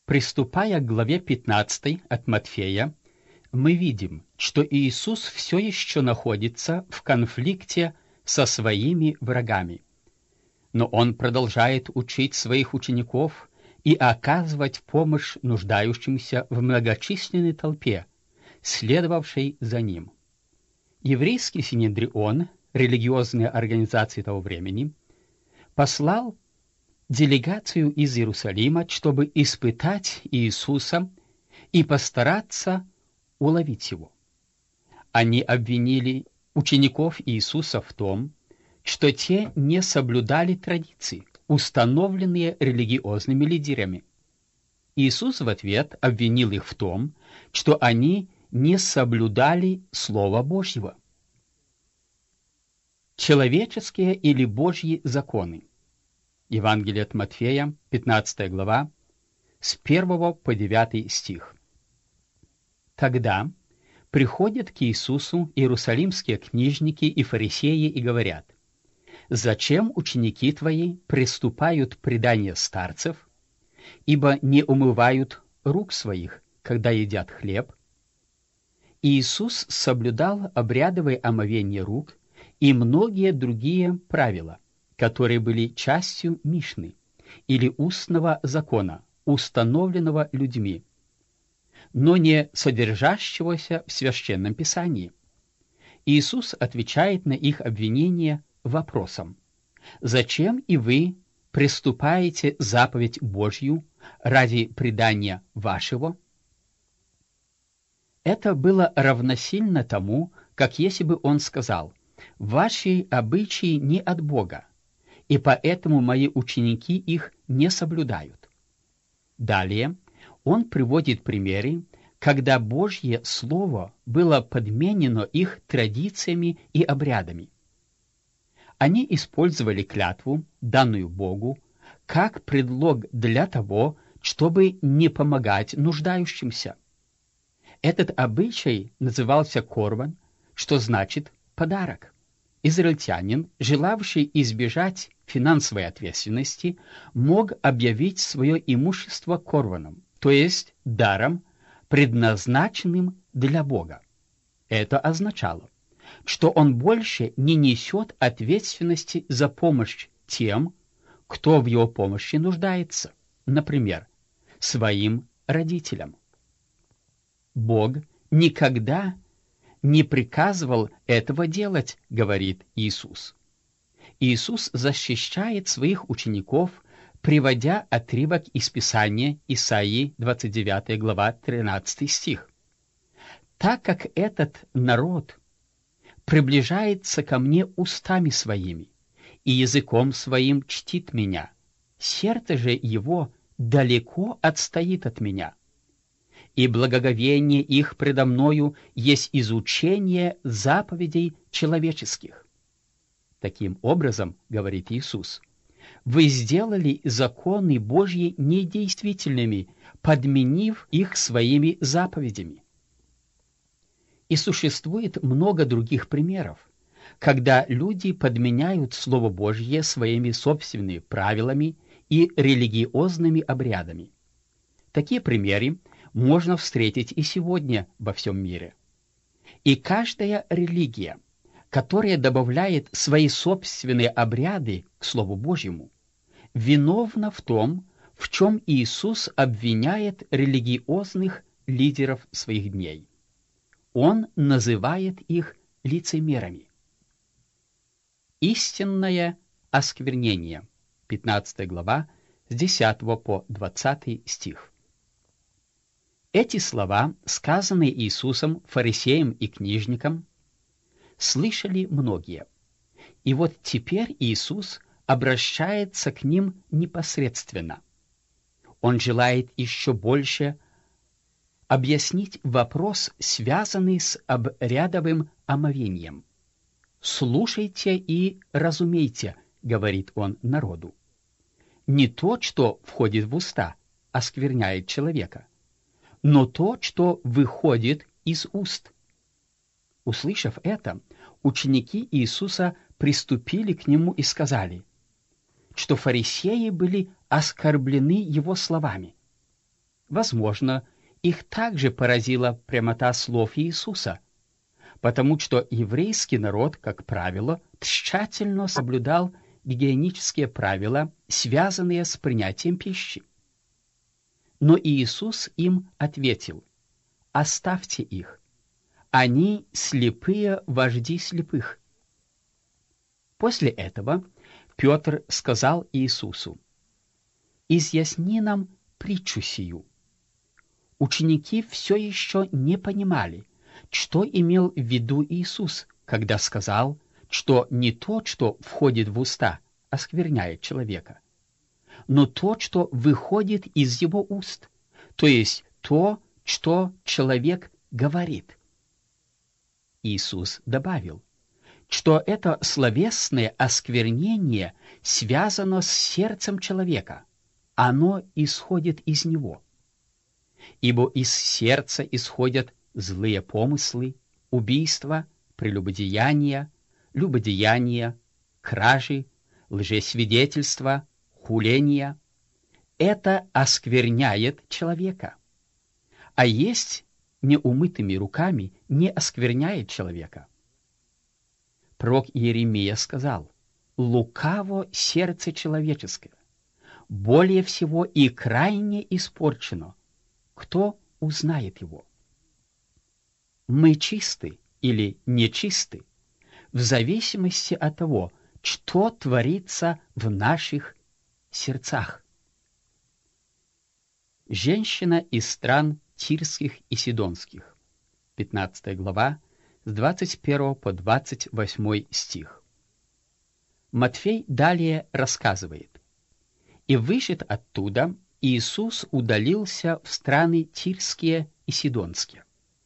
Приступая к главе 15 от Матфея, мы видим, что Иисус все еще находится в конфликте со своими врагами. Но Он продолжает учить своих учеников и оказывать помощь нуждающимся в многочисленной толпе, следовавшей за Ним. Еврейский Синедрион, религиозная организация того времени, послал делегацию из Иерусалима, чтобы испытать Иисуса и постараться уловить Его. Они обвинили учеников Иисуса в том, что те не соблюдали традиции, установленные религиозными лидерами. Иисус в ответ обвинил их в том, что они не соблюдали Слова Божьего. Человеческие или Божьи законы. Евангелие от Матфея, 15 глава, с 1 по 9 стих. Тогда приходят к Иисусу иерусалимские книжники и фарисеи и говорят: «Зачем ученики твои приступают предание старцев, ибо не умывают рук своих, когда едят хлеб?» Иисус соблюдал обрядовое омовение рук и многие другие правила, которые были частью Мишны или устного закона, установленного людьми, но не содержащегося в Священном Писании. Иисус отвечает на их обвинения вопросом: «Зачем и вы приступаете заповедь Божью ради предания вашего?» Это было равносильно тому, как если бы Он сказал: «Ваши обычаи не от Бога, и поэтому мои ученики их не соблюдают». Далее Он приводит примеры, когда Божье Слово было подменено их традициями и обрядами. Они использовали клятву, данную Богу, как предлог для того, чтобы не помогать нуждающимся. Этот обычай назывался корбан, что значит «подарок». Израильтянин, желавший избежать финансовой ответственности, мог объявить свое имущество корбаном, то есть даром, предназначенным для Бога. Это означало, что он больше не несет ответственности за помощь тем, кто в его помощи нуждается, например, своим родителям. Бог никогда не приказывал этого делать, говорит Иисус. Иисус защищает своих учеников, приводя отрывок из Писания Исаии 29 глава 13 стих. «Так как этот народ приближается ко мне устами своими и языком своим чтит меня, сердце же его далеко отстоит от меня, и благоговение их предо мною есть изучение заповедей человеческих». Таким образом, говорит Иисус, вы сделали законы Божьи недействительными, подменив их своими заповедями. И существует много других примеров, когда люди подменяют Слово Божье своими собственными правилами и религиозными обрядами. Такие примеры можно встретить и сегодня во всем мире. И каждая религия, которая добавляет свои собственные обряды к Слову Божьему, виновна в том, в чем Иисус обвиняет религиозных лидеров своих дней. Он называет их лицемерами. Истинное осквернение. 15 глава, с 10 по 20 стих. Эти слова, сказанные Иисусом фарисеям и книжникам, слышали многие. И вот теперь Иисус обращается к ним непосредственно. Он желает еще больше объяснить вопрос, связанный с обрядовым омовением. «Слушайте и разумейте», — говорит он народу. «Не то, что входит в уста, оскверняет человека, но то, что выходит из уст». Услышав это, ученики Иисуса приступили к нему и сказали, что фарисеи были оскорблены его словами. Возможно, их также поразила прямота слов Иисуса, потому что еврейский народ, как правило, тщательно соблюдал гигиенические правила, связанные с принятием пищи. Но Иисус им ответил: «Оставьте их, они слепые вожди слепых». После этого Петр сказал Иисусу: «Изъясни нам притчу сию». Ученики все еще не понимали, что имел в виду Иисус, когда сказал, что не то, что входит в уста, оскверняет человека, но то, что выходит из его уст, то есть то, что человек говорит. Иисус добавил, что это словесное осквернение связано с сердцем человека, оно исходит из него. Ибо из сердца исходят злые помыслы, убийства, прелюбодеяния, любодеяния, кражи, лжесвидетельства, хуления. Это оскверняет человека. А есть неумытыми руками не оскверняет человека. Пророк Иеремия сказал: «Лукаво сердце человеческое, более всего и крайне испорчено. Кто узнает его?» Мы чисты или нечисты в зависимости от того, что творится в наших сердцах. Женщина из стран Тирских и Сидонских. 15 глава, с 21 по 28 стих. Матфей далее рассказывает: «И вышед оттуда, Иисус удалился в страны Тирские и Сидонские».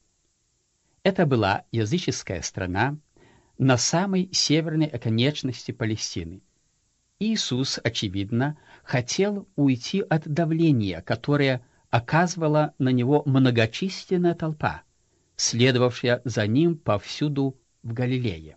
Это была языческая страна на самой северной оконечности Палестины. Иисус, очевидно, хотел уйти от давления, которое оказывала на него многочисленная толпа, следовавшая за ним повсюду в Галилее.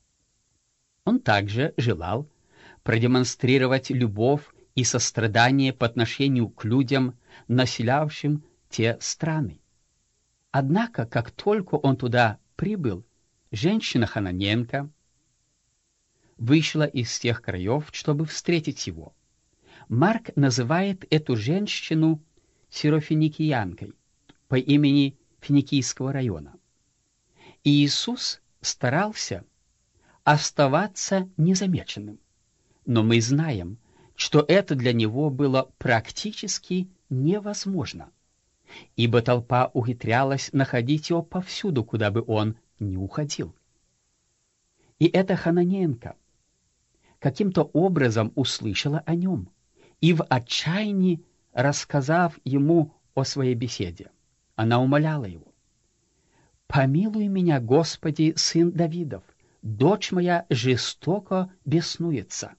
Он также желал продемонстрировать любовь и сострадание по отношению к людям, населявшим те страны. Однако, как только он туда прибыл, женщина-хананеянка вышла из тех краев, чтобы встретить его. Марк называет эту женщину сирофиникиянкой по имени Финикийского района. И Иисус старался оставаться незамеченным. Но мы знаем, что это для него было практически невозможно, ибо толпа ухитрялась находить его повсюду, куда бы он ни уходил. И эта хананеянка каким-то образом услышала о нем и в отчаянии, рассказав ему о своей беседе, она умоляла его: «Помилуй меня, Господи, сын Давидов, дочь моя жестоко беснуется».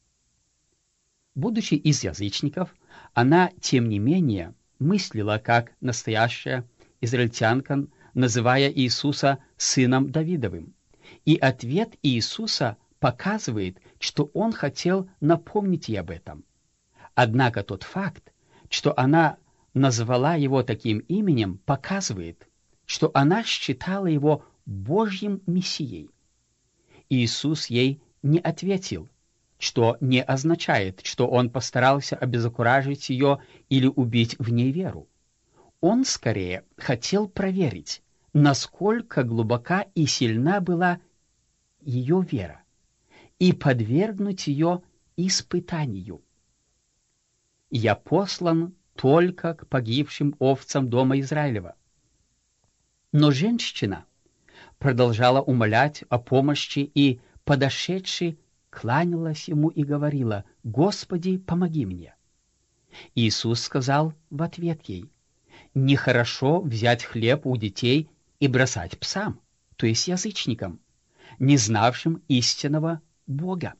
Будучи из язычников, она, тем не менее, мыслила как настоящая израильтянка, называя Иисуса сыном Давидовым. И ответ Иисуса показывает, что он хотел напомнить ей об этом. Однако тот факт, что она назвала его таким именем, показывает, что она считала его Божьим Мессией. Иисус ей не ответил, что не означает, что он постарался обезокуражить ее или убить в ней веру. Он скорее хотел проверить, насколько глубока и сильна была ее вера, и подвергнуть ее испытанию. «Я послан только к погибшим овцам дома Израилева». Но женщина продолжала умолять о помощи и, подошедши, кланялась ему и говорила: «Господи, помоги мне». Иисус сказал в ответ ей: «Нехорошо взять хлеб у детей и бросать псам, то есть язычникам, не знавшим истинного Бога».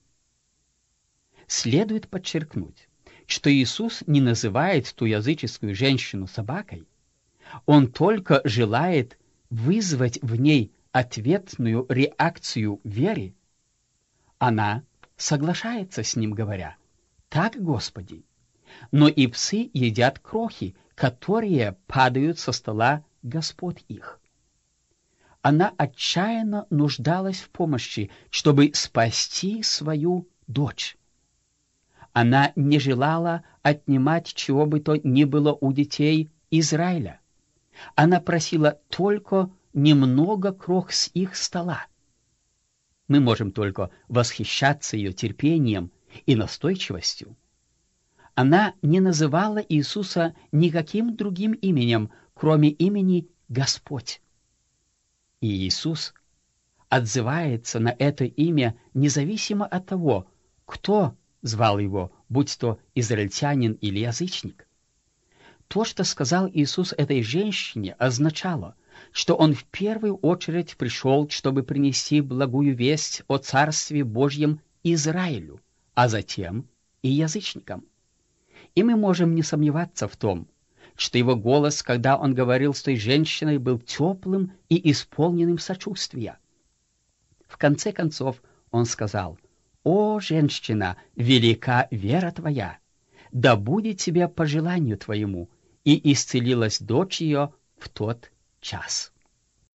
Следует подчеркнуть, что Иисус не называет ту языческую женщину собакой, Он только желает вызвать в ней ответную реакцию веры. Она соглашается с Ним, говоря: «Так, Господи, но и псы едят крохи, которые падают со стола господ их. Она отчаянно нуждалась в помощи, чтобы спасти свою дочь. Она не желала отнимать чего бы то ни было у детей Израиля. Она просила только немного крох с их стола. Мы можем только восхищаться ее терпением и настойчивостью. Она не называла Иисуса никаким другим именем, кроме имени Господь. И Иисус отзывается на это имя независимо от того, кто звал его, будь то израильтянин или язычник. То, что сказал Иисус этой женщине, означало, что Он в первую очередь пришел, чтобы принести благую весть о Царстве Божьем Израилю, а затем и язычникам. И мы можем не сомневаться в том, что его голос, когда он говорил с той женщиной, был теплым и исполненным сочувствия. В конце концов он сказал: «О, женщина, велика вера твоя! Да будет тебе по желанию твоему!» И исцелилась дочь ее в тот час.